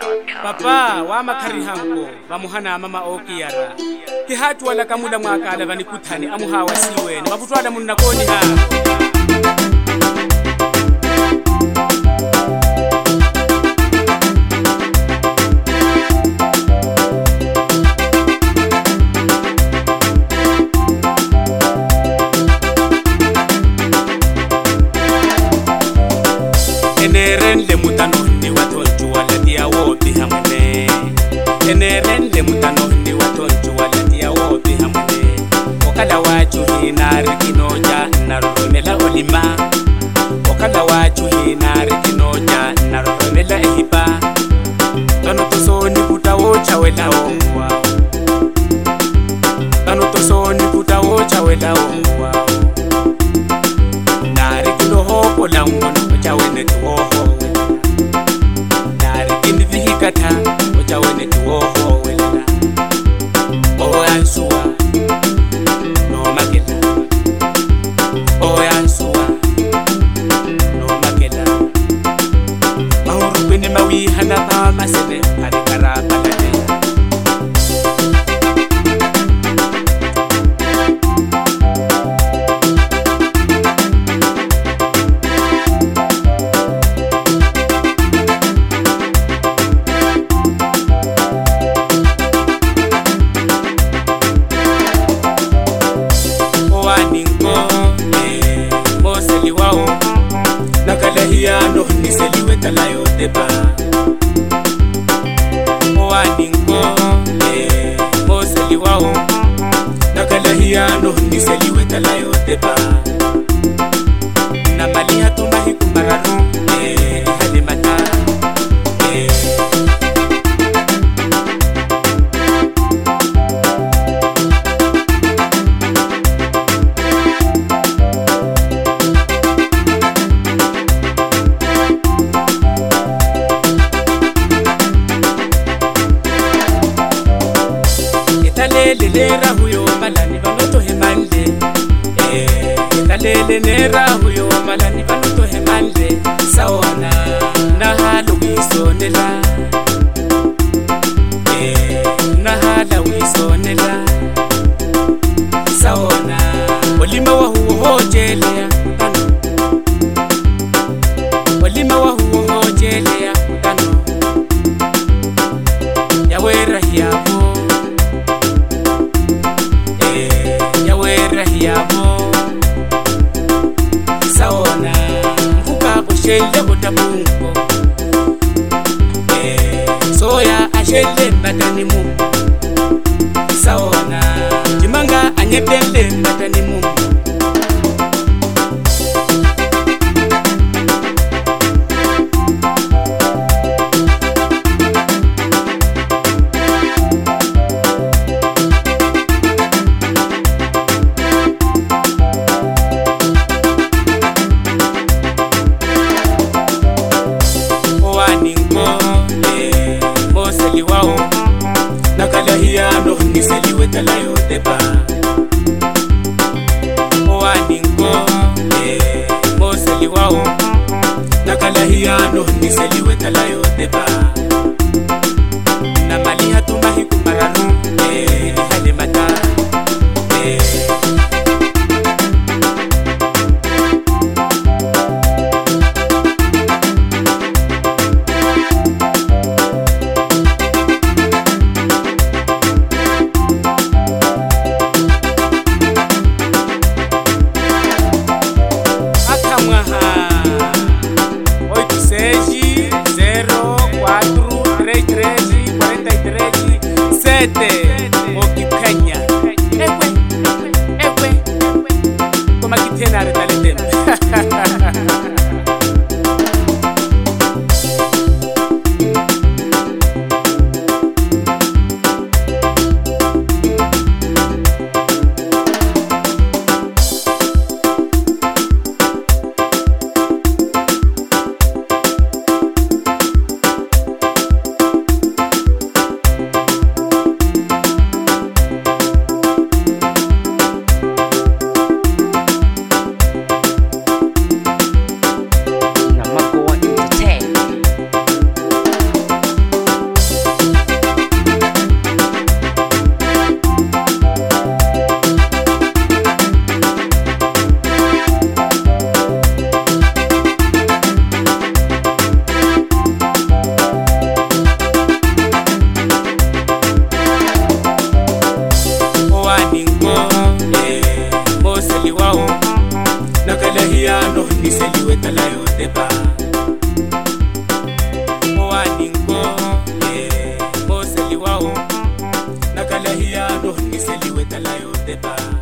Papa wa makari hanko bamuhana mama okiyara ki hatu wala kamula mwakala bani kuthani amuhawa siwe ni mabutwala munna koni ha enerende mutano ni watonju wala dia wobi hamne enerende mutano ni watonju wala dia wobi hamne okala waju hinari kinoja naromela olima okala waju hinari kinoja naromela ehiba tano tosoni kutawo chawela omwa tano tosoni kutawo chawela omwa nari kinoho kolangono chawene tuoho nari kinivihikata chawene tuoho wela oyansuwa no makela oyansuwa no makela mahuru kwene mawi hana pa masene harikara balade no ni seliwe talayo deba waningo mo seliwao nakalahia no ni seliwe talayo deba na malia tumahi kumararu halimata nera huyo malani banoto hemande talele nera huyo malani banoto hemande saona na halu wisonela na hala wisonela saona olima wa huo hojelea olima wa huo hojelea tano yawera hiabo yabo saona mfuka kushele botabungo soya ashele matanimu saona jimanga anyepele matanimu no ni seliwe talayo deba waningo mo seliwao nakalahia no ni seliwe talayo deba na maliha tumahi kumararu halimata Akamwaha 8604 seliwao nakalahia no ni seliwe talayo deba waningo o seliwao nakalahia no ni seliwe talayo deba